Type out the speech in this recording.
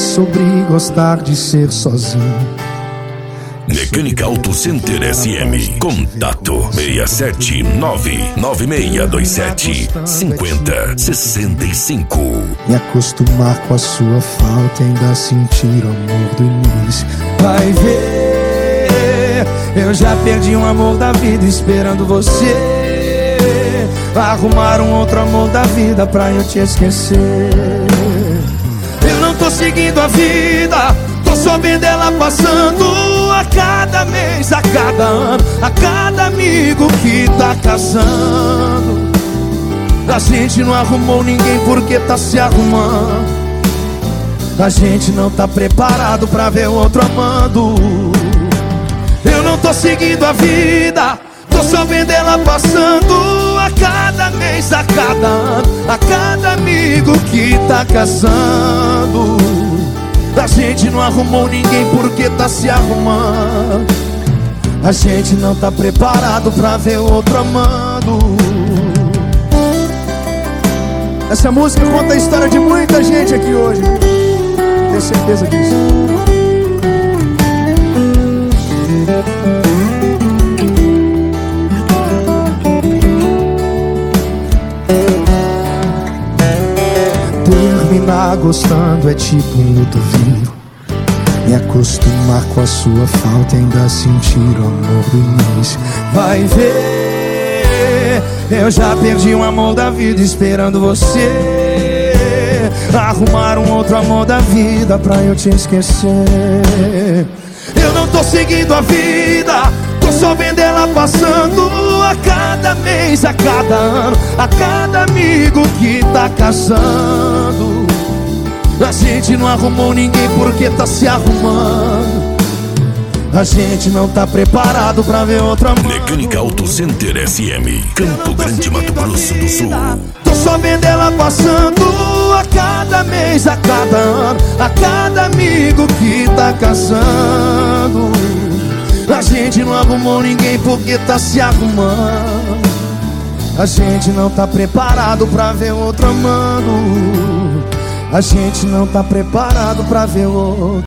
sobre gostar de ser sozinho. Mecânica Auto Center SM. Contato 67996275065. Me acostumar com a sua falta e ainda sentir o amor do início. Vai ver, eu já perdi um amor da vida esperando você arrumar um outro amor da vida pra eu te esquecer. Eu não tô seguindo a vida, tô só vendo ela passando. A cada mês, a cada ano, a cada amigo que tá casando. A gente não arrumou ninguém porque tá se arrumando. A gente não tá preparado pra ver o outro amando. Eu não tô seguindo a vida, tô só vendo ela passando. A cada mês, a cada ano, a cada amigo que tá casando. A gente não arrumou ninguém porque tá se arrumando. A gente não tá preparado pra ver o outro amando. Essa música conta a história de muita gente aqui hoje. Tenho certeza disso. Terminar gostando é tipo um luto vivo. Me acostumar com a sua falta e ainda sentir o amor do início. Vai ver, eu já perdi um amor da vida esperando você arrumar um outro amor da vida pra eu te esquecer. Eu não tô seguindo a vida, tô só vendo ela passando. A cada mês, a cada ano, a cada amigo que tá casando. A gente não arrumou ninguém porque tá se arrumando. A gente não tá preparado pra ver outro amor. Mecânica Auto Center SM, Campo Grande, Mato Grosso do Sul. Tô só vendo ela passando. A cada mês, a cada ano, a cada amigo que tá casando. A gente não arrumou ninguém porque tá se arrumando. A gente não tá preparado pra ver outro amando. A gente não tá preparado pra ver outro.